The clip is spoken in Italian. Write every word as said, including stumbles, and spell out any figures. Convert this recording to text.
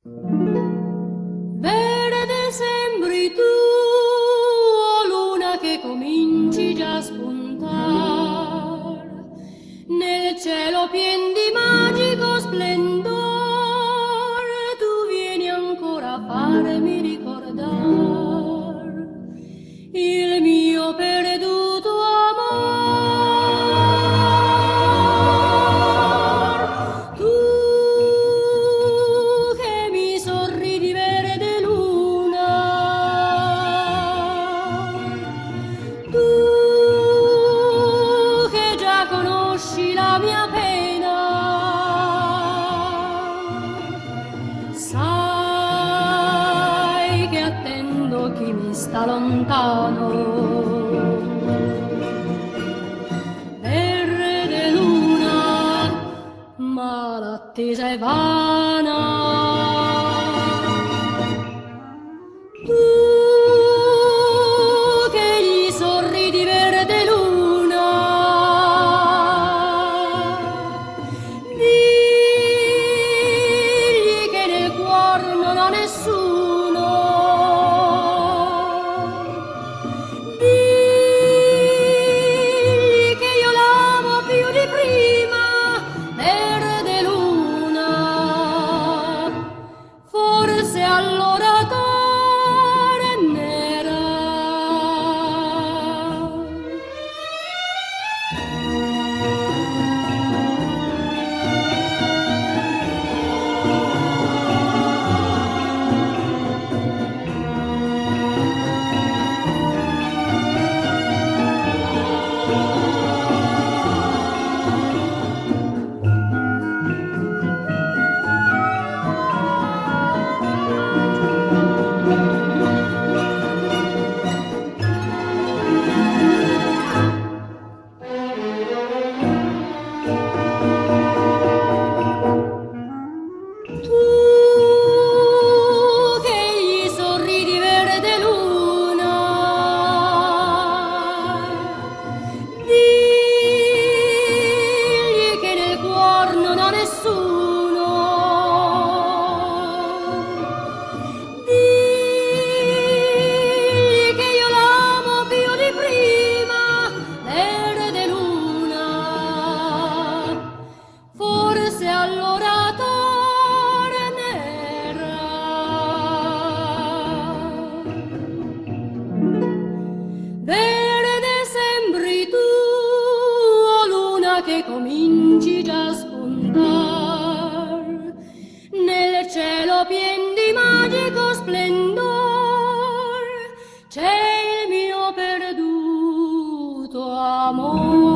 Verde sembri tu, o luna che cominci già a spuntar, nel cielo pien di magico splendor, tu vieni ancora a farmi ricordar il mio perduto amor. Tu che mi sorridi verde luna, tu che già conosci la mia pena, sai che attendo chi mi sta lontano. Verde luna, ma l'attesa è vana. Tu che gli sorridi verde luna, digli che nel cuor non ho nessuno, digli che io l'amo più di prima. Verde luna, forse allora tornerà. Tu che gli sorridi verde luna, digli che nel cuor non ho nessuno, digli che io l'amo più di prima. Verde luna, forse allora tornerà. Verde sembri tu, o luna che cominci già a spuntar, nel cielo pien di magico splendor, c'è il mio perduto amor.